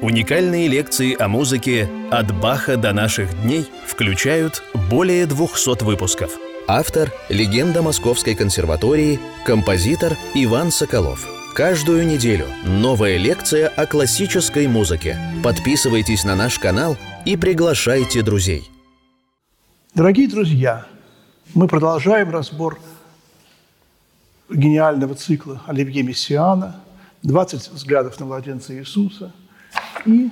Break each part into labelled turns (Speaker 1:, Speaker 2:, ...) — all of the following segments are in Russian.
Speaker 1: Уникальные лекции о музыке «От Баха до наших дней» включают более 200 выпусков. Автор – легенда Московской консерватории, композитор Иван Соколов. Каждую неделю новая лекция о классической музыке. Подписывайтесь на наш канал и приглашайте друзей.
Speaker 2: Дорогие друзья, мы продолжаем разбор гениального цикла Оливье Мессиана «20 взглядов на младенца Иисуса». И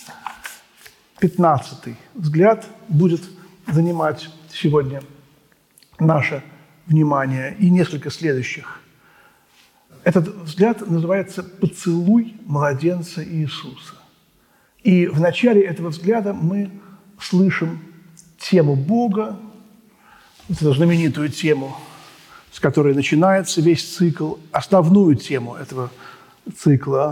Speaker 2: 15-й взгляд будет занимать сегодня наше внимание и несколько следующих. Этот взгляд называется «Поцелуй младенца Иисуса». И в начале этого взгляда мы слышим тему Бога, эту знаменитую тему, с которой начинается весь цикл, основную тему этого цикла.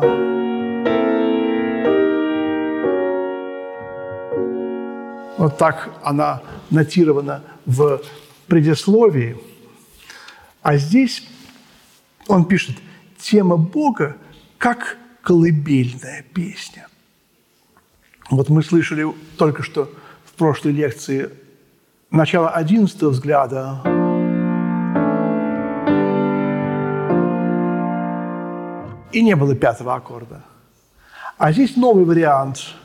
Speaker 2: Вот так она нотирована в предисловии. А здесь он пишет: «Тема Бога как колыбельная песня». Вот мы слышали только что в прошлой лекции начало 11-го взгляда. И не было 5-го аккорда. А здесь новый вариант.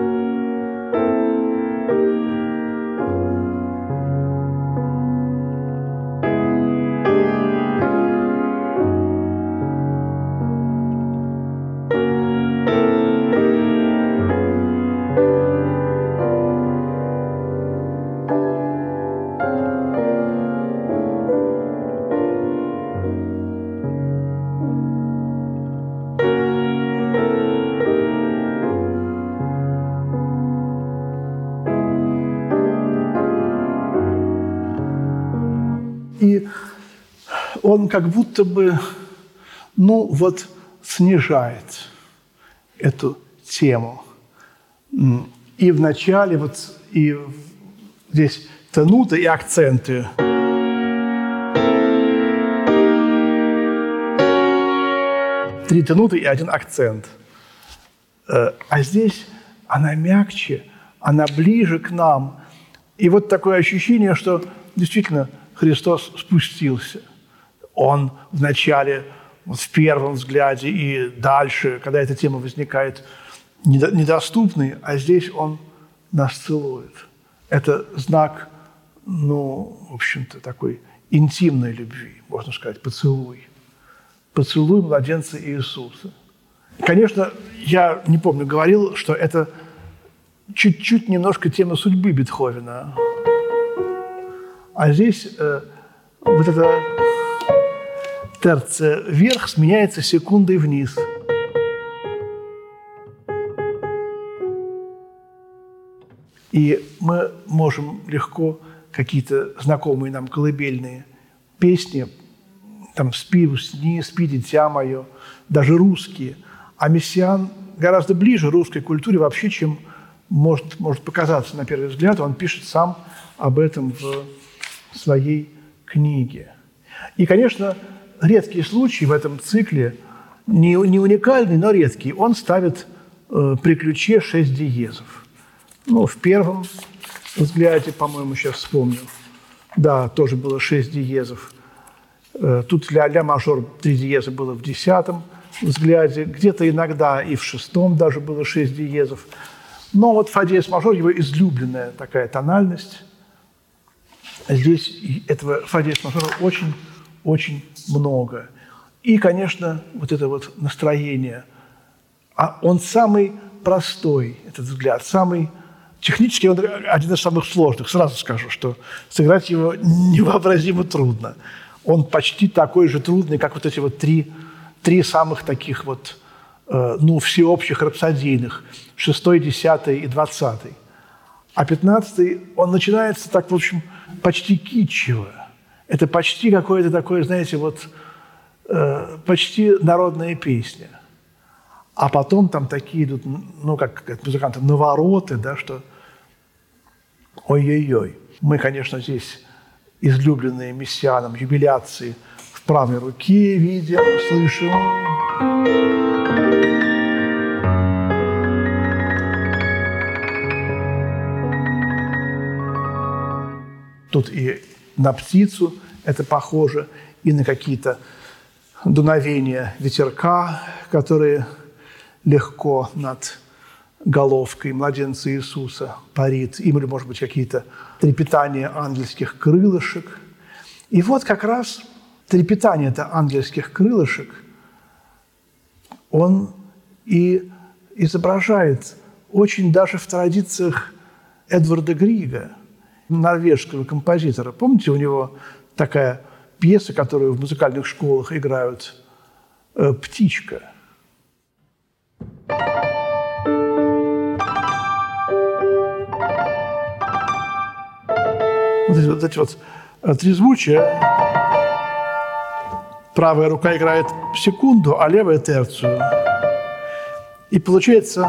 Speaker 2: И он как будто бы, снижает эту тему. И в начале, и здесь тенуты и акценты. Три тенуты и один акцент. А здесь она мягче, она ближе к нам. И вот такое ощущение, что действительно Христос спустился. Он вначале, в первом взгляде и дальше, когда эта тема возникает, недоступный, а здесь Он нас целует. Это знак, в общем-то, такой интимной любви, можно сказать, поцелуй. Поцелуй младенца Иисуса. Конечно, я не помню, говорил, что это чуть-чуть немножко тема судьбы Бетховена. А здесь вот эта терция вверх сменяется секундой вниз. И мы можем легко какие-то знакомые нам колыбельные песни, там «Спи, усни», «Спи, дитя мое», даже русские. А Мессиан гораздо ближе русской культуре вообще, чем может показаться на первый взгляд. Он пишет сам об этом в своей книге. И, конечно, редкий случай в этом цикле, не уникальный, но редкий, он ставит при ключе 6 диезов. В первом взгляде, по-моему, сейчас вспомню, да, тоже было 6 диезов. Тут ля мажор 3 диеза было в 10-м взгляде, где-то иногда и в 6-м даже было 6 диезов. Но вот фа диез мажор, его излюбленная такая тональность. Здесь этого фа диез мажора очень много. И, конечно, вот это вот настроение. А он самый простой, этот взгляд, самый технически он один из самых сложных. Сразу скажу, что сыграть его невообразимо трудно. Он почти такой же трудный, как вот эти вот три самых таких вот, всеобщих рапсодийных, 6-й, 10-й и 20-й. А 15-й, он начинается так, в общем, почти китчево. Это почти какое-то такое, знаете, почти народная песня. А потом там такие идут, как музыканты, навороты, да, что ой-ой-ой. Мы, конечно, здесь излюбленные Мессианом юбиляции в правой руке видим, слышим. Тут и на птицу это похоже, и на какие-то дуновения ветерка, которые легко над головкой младенца Иисуса парит, или, может быть, какие-то трепетания ангельских крылышек. И вот как раз трепетание-то ангельских крылышек он и изображает очень даже в традициях Эдварда Грига, норвежского композитора. Помните, у него такая пьеса, которую в музыкальных школах играют, «Птичка». Вот эти вот трезвучия. Правая рука играет секунду, а левая – терцию. И получается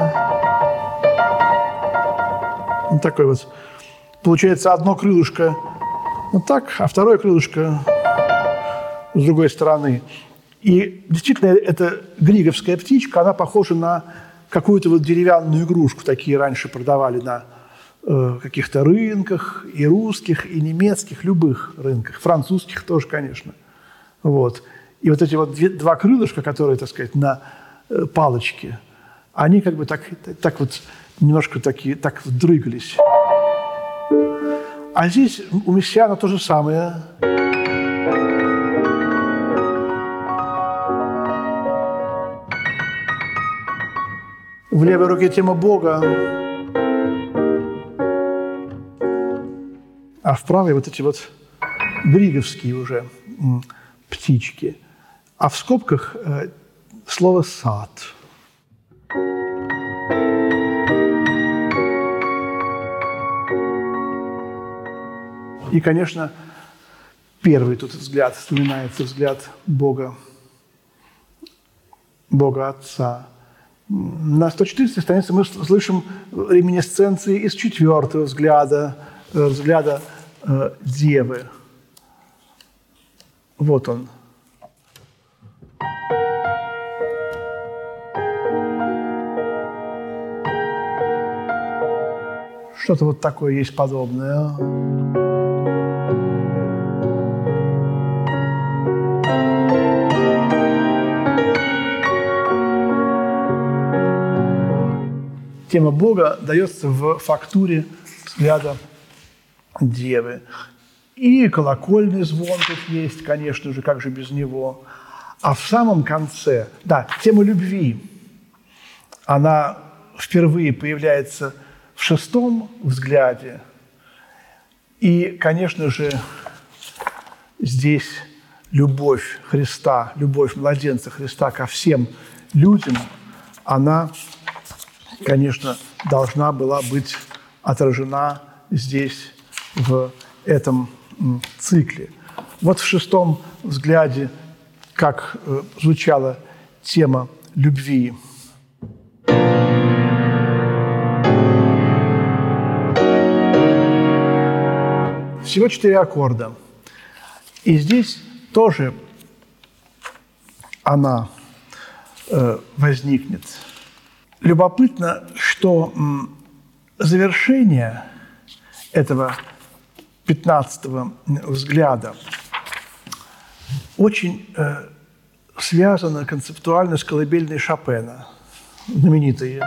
Speaker 2: вот такой вот. Получается одно крылышко вот так, а второе крылышко с другой стороны. И действительно, эта григовская птичка, она похожа на какую-то вот деревянную игрушку. Такие раньше продавали на каких-то рынках, и русских, и немецких, любых рынках, французских тоже, конечно. Вот. И вот эти вот два крылышка, которые, так сказать, на палочке, они как бы так вот немножко так дрыгались. А здесь у Мессиана то же самое. В левой руке тема Бога, а в правой вот эти вот григовские уже птички. А в скобках слово «сад». И, конечно, первый тут взгляд, вспоминается взгляд Бога Отца. На 114 странице мы слышим реминисценции из 4-го взгляда Девы. Вот он. Что-то вот такое есть подобное. Тема Бога дается в фактуре взгляда Девы. И колокольный звон тут есть, конечно же, как же без него. А в самом конце, да, тема любви, она впервые появляется в 6-м взгляде. И, конечно же, здесь любовь Христа, любовь младенца Христа ко всем людям, она, конечно, должна была быть отражена здесь, в этом цикле. Вот в 6-м взгляде, как звучала тема любви. Всего 4 аккорда. И здесь тоже она возникнет. Любопытно, что завершение этого 15-го взгляда очень связано концептуально с колыбельной Шопена, знаменитые.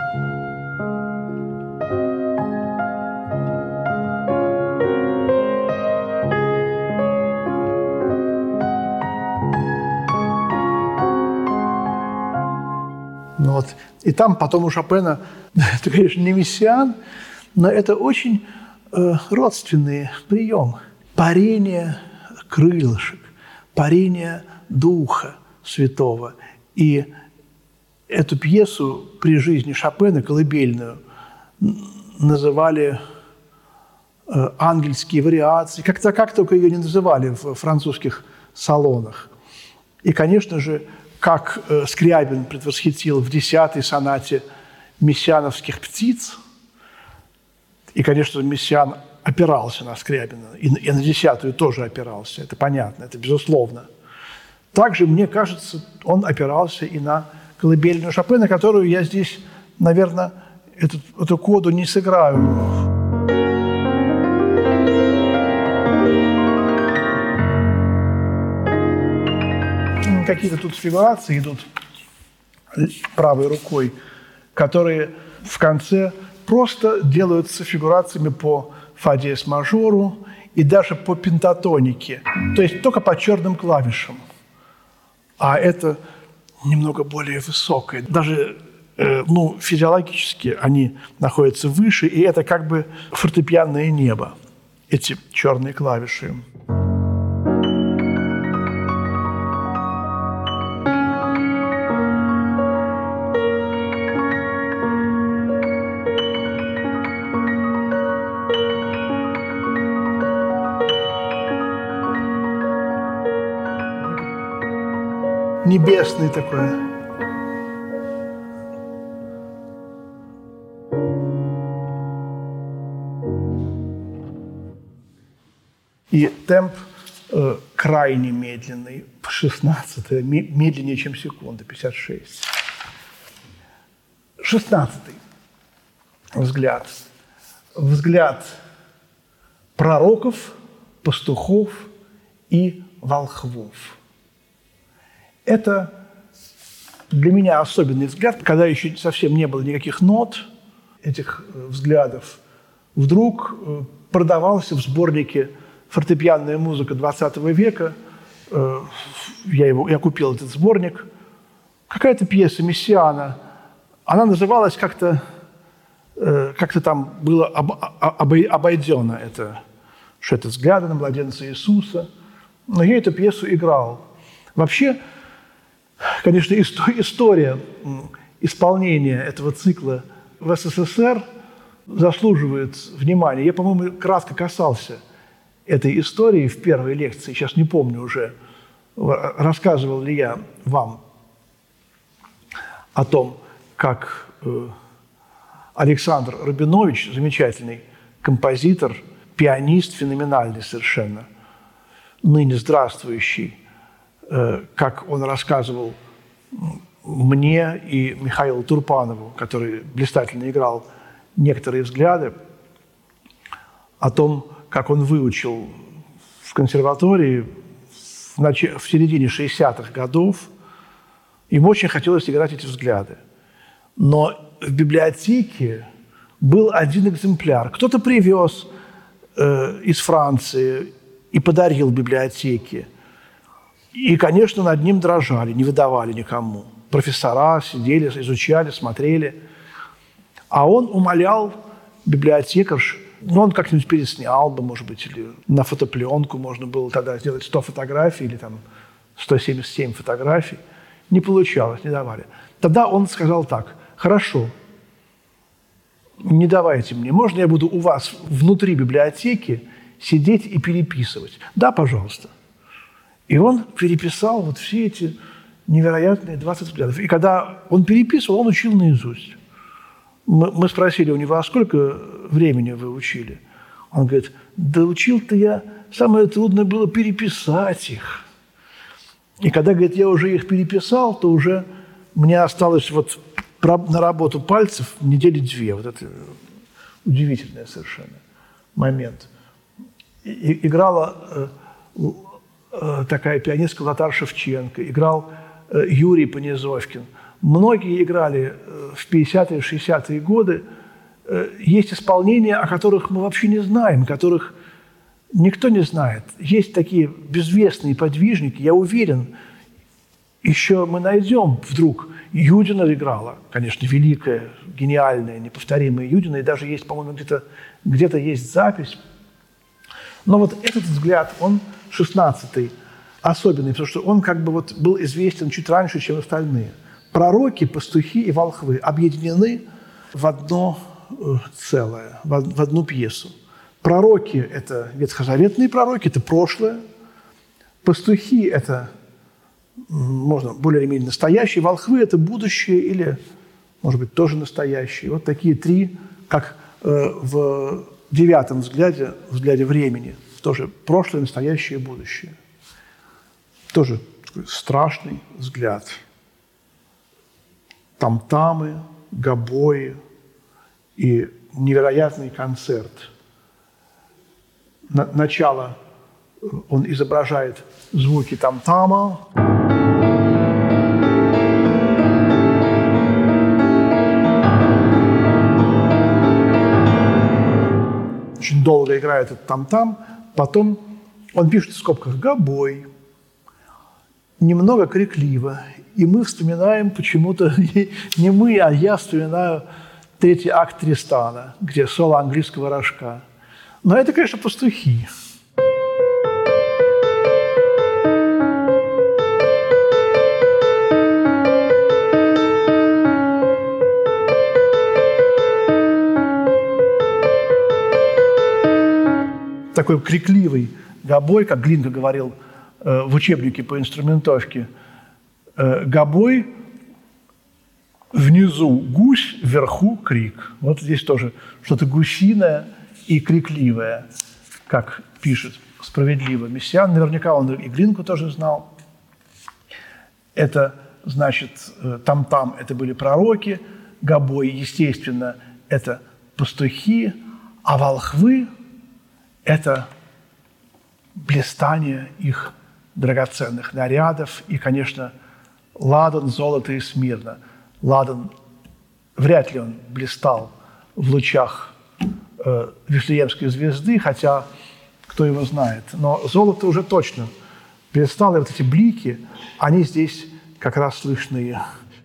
Speaker 2: Вот. И там потом у Шопена, это, конечно, не Мессиан, но это очень родственный прием. Парение крылышек, парение Духа Святого. И эту пьесу при жизни Шопена, колыбельную, называли ангельские вариации. Как только ее не называли в французских салонах. И, конечно же, как Скрябин предвосхитил в 10-й сонате мессиановских птиц, и, конечно, Мессиан опирался на Скрябина, и на 10-ю тоже опирался, это понятно, это безусловно. Также, мне кажется, он опирался и на колыбельную Шопена, которую я здесь, наверное, эту коду не сыграю. Потом какие-то тут фигурации идут правой рукой, которые в конце просто делаются фигурациями по фа диез мажору и даже по пентатонике, то есть только по черным клавишам. А это немного более высокое. Даже физиологически они находятся выше, и это как бы фортепианное небо, эти черные клавиши. Небесный такой. И темп крайне медленный, 16-й, медленнее, чем секунда, 56. 16-й взгляд. Взгляд пророков, пастухов и волхвов. Это для меня особенный взгляд, когда еще совсем не было никаких нот этих взглядов. Вдруг продавался в сборнике «Фортепианная музыка XX века». Я купил этот сборник. Какая-то пьеса Мессиана. Она называлась как-то там было обойдено это, что это взгляды на младенца Иисуса. Но я эту пьесу играл. Вообще, конечно, история исполнения этого цикла в СССР заслуживает внимания. Я, по-моему, кратко касался этой истории в первой лекции. Сейчас не помню уже, рассказывал ли я вам о том, как Александр Рабинович, замечательный композитор, пианист, феноменальный совершенно, ныне здравствующий, как он рассказывал мне и Михаилу Турпанову, который блистательно играл некоторые взгляды, о том, как он выучил в консерватории в середине 60-х годов. Ему очень хотелось играть эти взгляды. Но в библиотеке был один экземпляр. Кто-то привез из Франции и подарил библиотеке. И, конечно, над ним дрожали, не выдавали никому. Профессора сидели, изучали, смотрели. А он умолял библиотекарш, он как-нибудь переснял бы, может быть, или на фотопленку можно было тогда сделать 100 фотографий или там 177 фотографий. Не получалось, не давали. Тогда он сказал так: хорошо, не давайте мне, можно я буду у вас внутри библиотеки сидеть и переписывать? Да, пожалуйста. И он переписал вот все эти невероятные 20 взглядов. И когда он переписывал, он учил наизусть. Мы спросили у него: а сколько времени вы учили? Он говорит: да учил-то я, самое трудное было переписать их. И когда, говорит, я уже их переписал, то уже мне осталось вот на работу пальцев недели 2. Вот это удивительный совершенно момент. И играла такая пианистка Лотар Шевченко, играл Юрий Понизовкин. Многие играли в 50-е, 60-е годы. Есть исполнения, о которых мы вообще не знаем, которых никто не знает. Есть такие безвестные подвижники, я уверен, еще мы найдем вдруг. Юдина играла, конечно, великая, гениальная, неповторимая Юдина, и даже есть, по-моему, где-то есть запись. Но вот этот взгляд, он 16-й, особенный, потому что он как бы вот был известен чуть раньше, чем остальные. Пророки, пастухи и волхвы объединены в одно целое, в одну пьесу. Пророки – это ветхозаветные пророки, это прошлое. Пастухи – это, можно более или менее настоящие. Волхвы – это будущее или, может быть, тоже настоящие. Вот такие три, как в 9-м взгляде времени. Тоже прошлое, настоящее и будущее. Тоже такой страшный взгляд. Там-тамы, гобои и невероятный концерт. Начало он изображает звуки там-тама, очень долго играет этот там-там, потом он пишет в скобках «гобой», немного крикливо. И мы вспоминаем почему-то, не мы, а я вспоминаю третий акт Тристана, где соло английского рожка. Но это, конечно, пастухи. Такой крикливый гобой, как Глинка говорил в учебнике по инструментовке. Гобой, внизу гусь, вверху крик. Вот здесь тоже что-то гусиное и крикливое, как пишет справедливо Мессиан. Наверняка он и Глинку тоже знал. Это, значит, там-там это были пророки, гобой, естественно, это пастухи, а волхвы – это блистание их драгоценных нарядов и, конечно, ладан, золото и смирно. Ладан, вряд ли он блистал в лучах Вифлеемской звезды, хотя кто его знает. Но золото уже точно блистало, и вот эти блики, они здесь как раз слышны.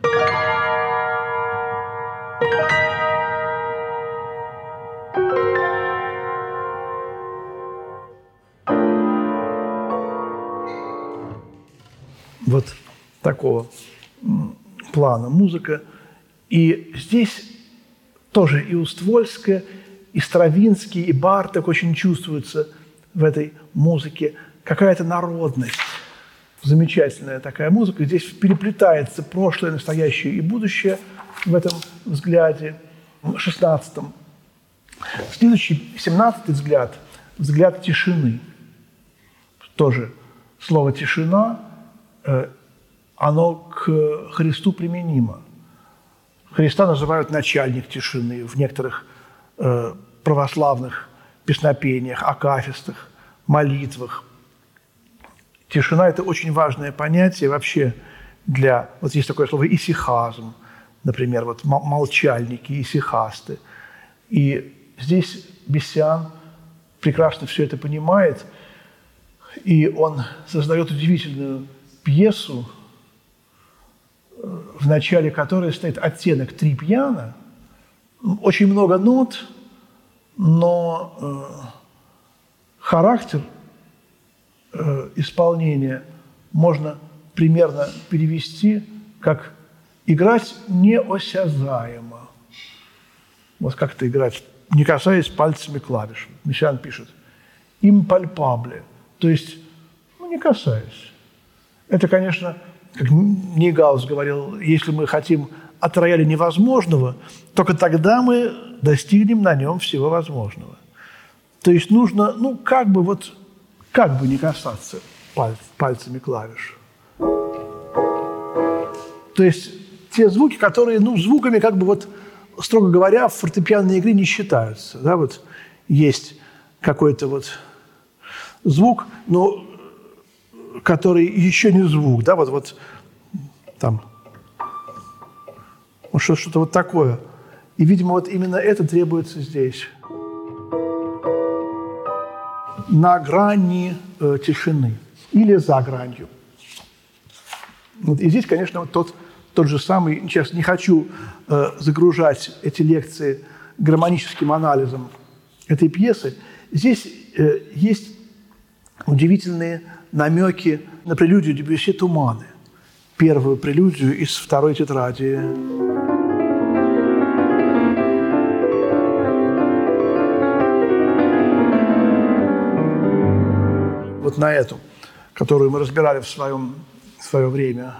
Speaker 2: Вот такого плана музыка. И здесь тоже и Уствольская, и Стравинский, и Барток очень чувствуются в этой музыке. Какая-то народность. Замечательная такая музыка. Здесь переплетается прошлое, настоящее и будущее в этом взгляде, в 16-м. Следующий, 17-й взгляд, взгляд тишины. Тоже слово «тишина» оно к Христу применимо. Христа называют начальник тишины в некоторых православных песнопениях, акафистах, молитвах. Тишина – это очень важное понятие вообще для… Вот есть такое слово «исихазм», например, вот молчальники, исихасты. И здесь Мессиан прекрасно все это понимает, и он создает удивительную пьесу, в начале которой стоит оттенок три пьяна, очень много нот, но характер исполнения можно примерно перевести как «играть неосязаемо». Вот как это играть, не касаясь пальцами клавиш. Мессиан пишет «импальпабле», то есть не касаясь. Это, конечно, как Нейгаус говорил, если мы хотим от рояля невозможного, только тогда мы достигнем на нем всего возможного. То есть нужно, как бы не касаться пальцами клавиш. То есть те звуки, которые, звуками, строго говоря, в фортепианной игре не считаются. Да, вот есть какой-то звук, но который еще не звук, да, там, что-то вот такое. И, видимо, вот именно это требуется здесь. На грани тишины или за гранью. Вот, и здесь, конечно, тот же самый, сейчас не хочу загружать эти лекции гармоническим анализом этой пьесы, здесь есть удивительные намеки на прелюдию Дебюсси «Туманы», первую прелюдию из второй тетради. Вот на эту, которую мы разбирали в свое время.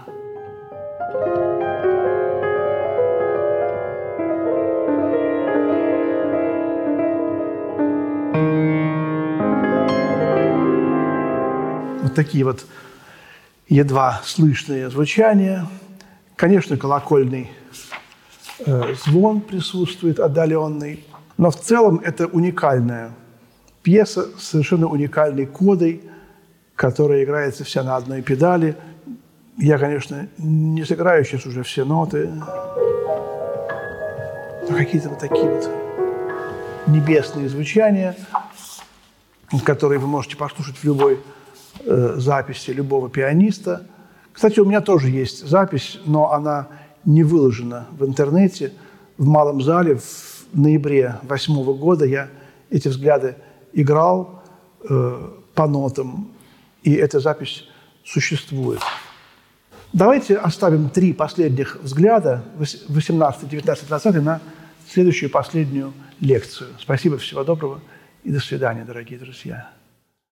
Speaker 2: Вот такие вот едва слышные звучания. Конечно, колокольный звон присутствует, отдаленный. Но в целом это уникальная пьеса с совершенно уникальной кодой, которая играется вся на одной педали. Я, конечно, не сыграю сейчас уже все ноты. Но какие-то вот такие вот небесные звучания – который вы можете послушать в любой записи любого пианиста. Кстати, у меня тоже есть запись, но она не выложена в интернете. В Малом зале в ноябре 2008 года я эти взгляды играл по нотам, и эта запись существует. Давайте оставим 3 последних взгляда, 18, 19, 20, на следующую последнюю лекцию. Спасибо, всего доброго и до свидания, дорогие друзья.